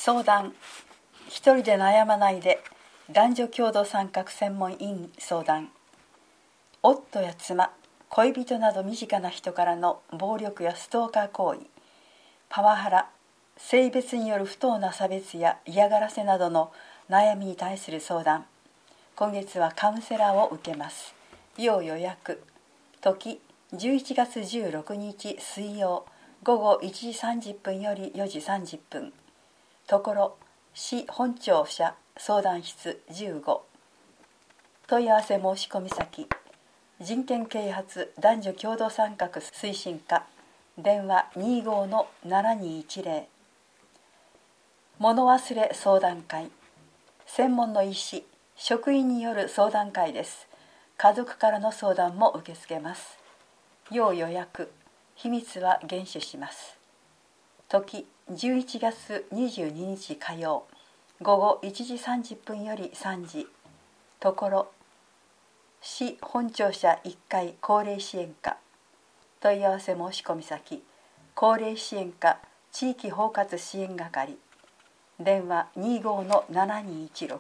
相談、一人で悩まないで、男女共同参画専門委員相談。夫や妻、恋人など身近な人からの暴力やストーカー行為、パワハラ、性別による不当な差別や嫌がらせなどの悩みに対する相談。今月はカウンセラーを受けます。要予約。時、11月16日水曜午後1時30分より4時30分。ところ、市本庁舎相談室15。問い合わせ申し込み先、人権啓発男女共同参画推進課、電話25-7210。物忘れ相談会、専門の医師、職員による相談会です。家族からの相談も受け付けます。要予約、秘密は厳守します。時、11月22日火曜午後1時30分より3時。ところ、市本庁舎1階高齢支援課。問い合わせ申し込み先、高齢支援課地域包括支援係、電話25-7216。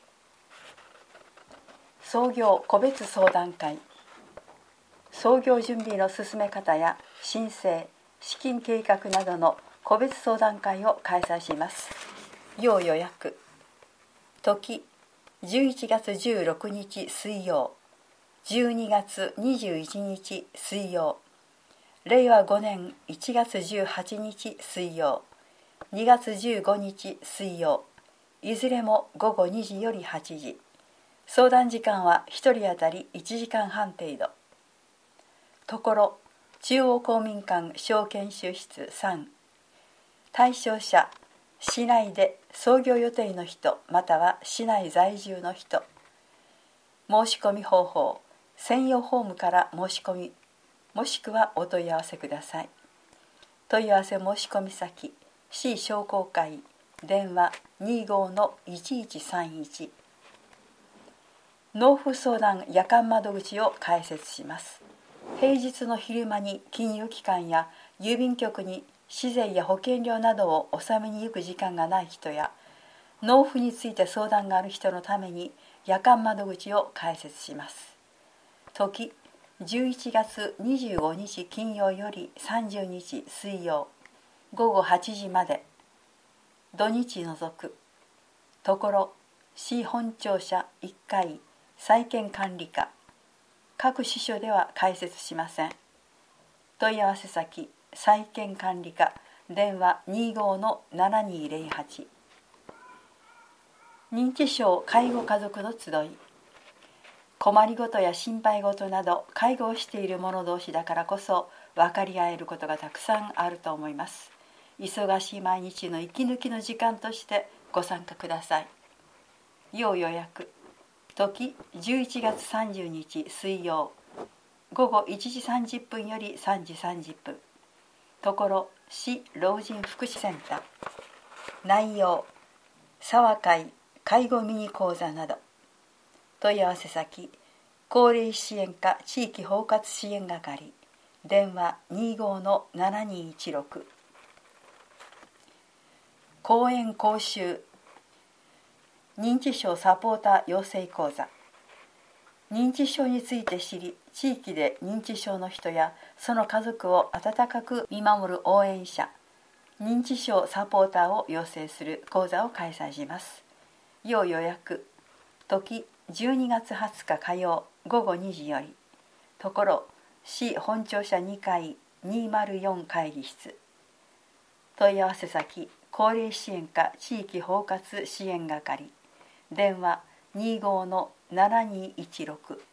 創業個別相談会、創業準備の進め方や申請、資金計画などの個別相談会を開催します。要予約。時、11月16日水曜、12月21日水曜、令和5年1月18日水曜、2月15日水曜、いずれも午後2時より8時。相談時間は1人当たり1時間半程度。ところ、中央公民館小研修室3。対象者、市内で創業予定の人または市内在住の人。申し込み方法、専用フォームから申し込み、もしくはお問い合わせください。問い合わせ申し込み先、市商工会、電話25-1131。納付相談夜間窓口を開設します。平日の昼間に金融機関や郵便局に市税や保険料などを納めに行く時間がない人や、納付について相談がある人のために夜間窓口を開設します。時、11月25日金曜より30日水曜午後8時まで。土日除く。ところ、市本庁舎1階再建管理課、各支所では開設しません。問い合わせ先、再建管理課、電話25-7208。認知症介護家族の集い。困りごとや心配ごとなど介護をしている者同士だからこそ分かり合えることがたくさんあると思います。忙しい毎日の息抜きの時間としてご参加ください。要予約。時、11月30日水曜午後1時30分より3時30分。ところ、市老人福祉センター。内容、沢会介護ミニ講座など。問い合わせ先、高齢支援課地域包括支援係、電話25-7216。講演講習、認知症サポーター養成講座。認知症について知り、地域で認知症の人やその家族を温かく見守る応援者、認知症サポーターを養成する講座を開催します。要予約。時、12月20日火曜午後2時より。ところ、市本庁舎2階204会議室。問い合わせ先、高齢支援課地域包括支援係、電話25-7216。